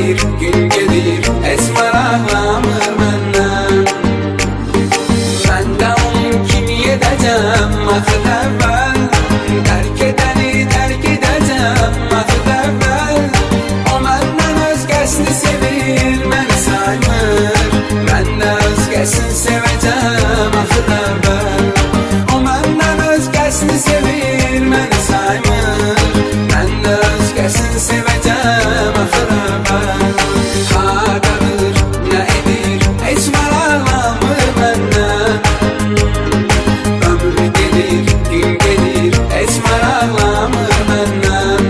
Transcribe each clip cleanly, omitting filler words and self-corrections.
gelir, gün gelir, esmer ağlamır məndən. Mən də onun kimi edəcəm vaxt əvvəl, tərk edəni tərk edəcəm vaxt əvvəl. O məndən özgəsini sevir, məni saymır, mən də özgəsini sevəcəm vaxt əvvəl. O məndən özgəsini sevir, məni saymır, mən də özgəsini sevəcəm vaxt əvvəl. Hardadır, nə edir, heç maraqlanmır məndən. Ömür gedir, gün gedir, heç maraqlanmır məndən.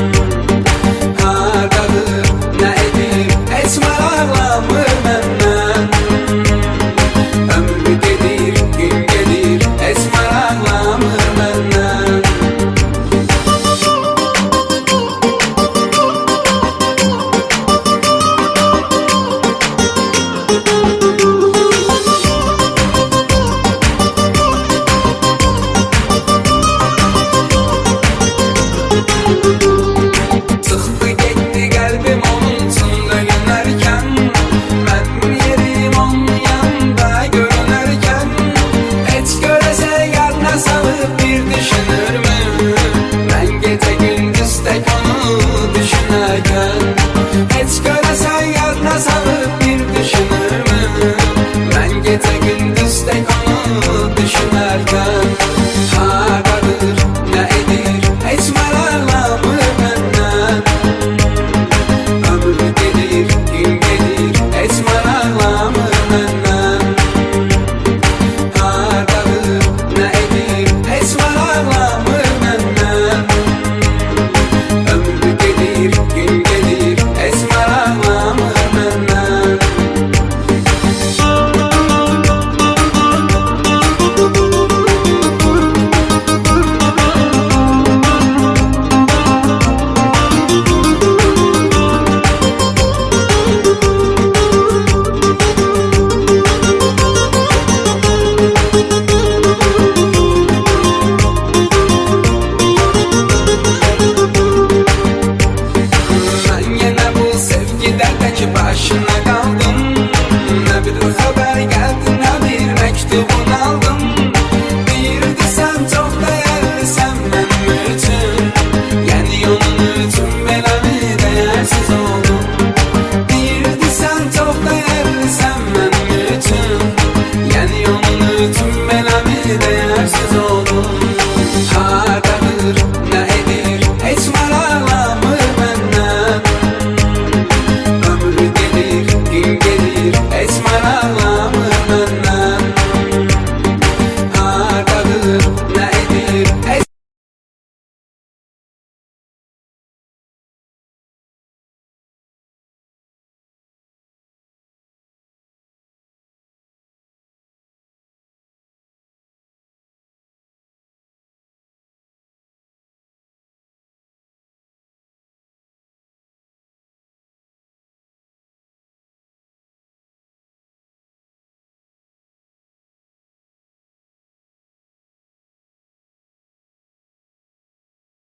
Hardadır, nə edir, heç maraqlanmır məndən. Ömür gedir, gün gedir, heç maraqlanmır məndən. Çıxdı getdi qəlbim onun üçün dönərkən, mənim yerim onun yanında görünərkən. Heç görəsə yadına salıb bir düşünürmü, mən gecə gündüz tək onu düşünərkən. Heç görəsə yadına salıb bir düşünürmü, mən gecə gündüz tək onu düşünərkən. Hardadır, nə edir, heç maraqlanmır məndən. Ömür gedir, gün gedir, heç maraqlanmır məndən. Hardadır, nə edir, heç maraqlanmır məndən. Ömür gedir, gün gedir, heç maraqlanmır məndən. Mən yenə bu sevgidərdəki başına qaldım. Nə bir xəbər gəldi, nə bir məktubun aldım. Deyirdi sən çox dəyərlisən mənim üçün, yəni onun üçün beləmi